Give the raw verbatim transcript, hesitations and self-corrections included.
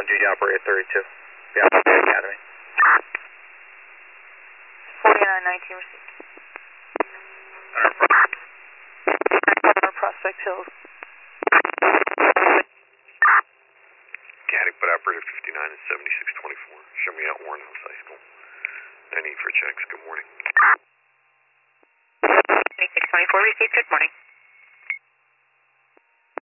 on duty operator thirty-two. Yeah, Academy. forty-nine nineteen received. Prospect Hills. Caddy, put operator fifty-nine and seventy-six twenty-four. Show me out Warren House High School. No need for checks. Good morning. seventy-six twenty-four received. Good morning.